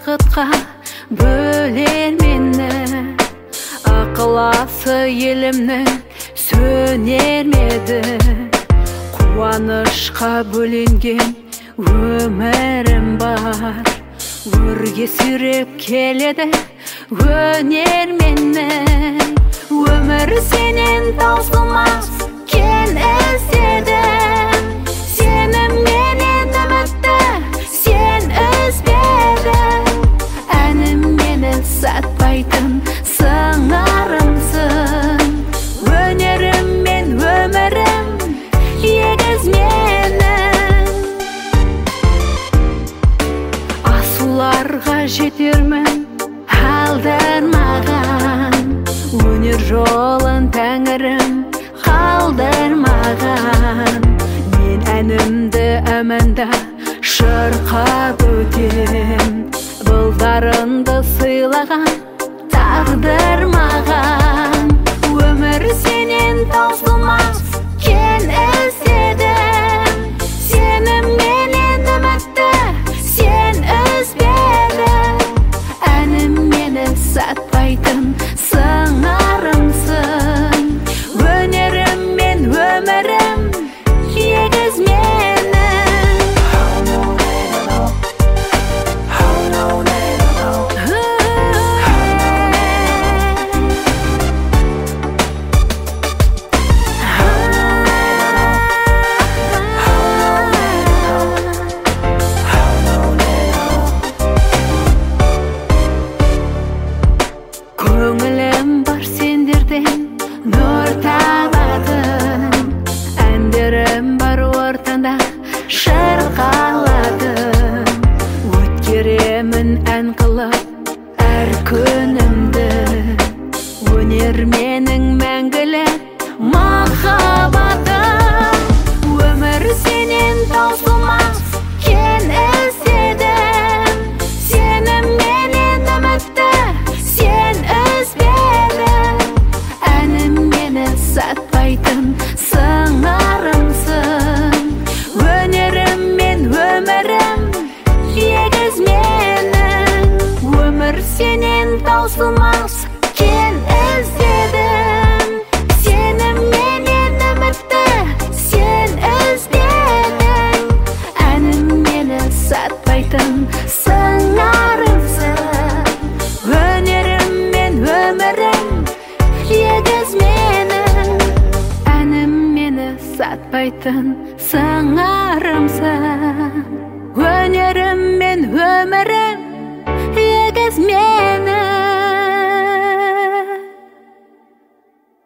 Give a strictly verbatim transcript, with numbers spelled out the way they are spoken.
бақытқа бөлер мені, ықыласы елімнің сөнер меді. Қуанышқа бөленген өмірім бар, өрге сүйреп келеді өнер мені. Өмір сенен таусылмас кен іздедім, сенім менен үмітті сен үзбедің. Әнім мені сатпайтын сыңарымсың, өнерім мен өмірім егіз менің. Асуларға жетермін алдырмаған, өнер жолын тәңірім қалдырмаған. Мен әнімді әманда шырқап өтем, бұлдарынды сыйлаған тағдыр маған. Өмір сенен таусылмас кен іздедім, сенім менен үмітті сен үзбедің. Әнім мені сатпайтын сыңарымсың, өнерім мен өмірім егіз менің. Көңілім бар сендерден нұр табатын, әндерім бар ортаңда шырқалатын. Өткеремін ән қылып әр күнімді, өнер менің мәңгілік махаббатым. Өмір сенен таусылмас кен іздедім, сенім менен үмітті сен үзбедің. Әнім мені сатпайтын сыңарымсың, өнерім мен өмірім егіз менің. Өмір сенен таусылмас кен іздедім, сенім менен үмітті сен үзбедің. Әнім мені сатпайтын сыңарымсың, өнерім мен өмірім егіз менің. Әнім мені сатпайтын сыңарымсың, өнерім мен өмірім егіз менің.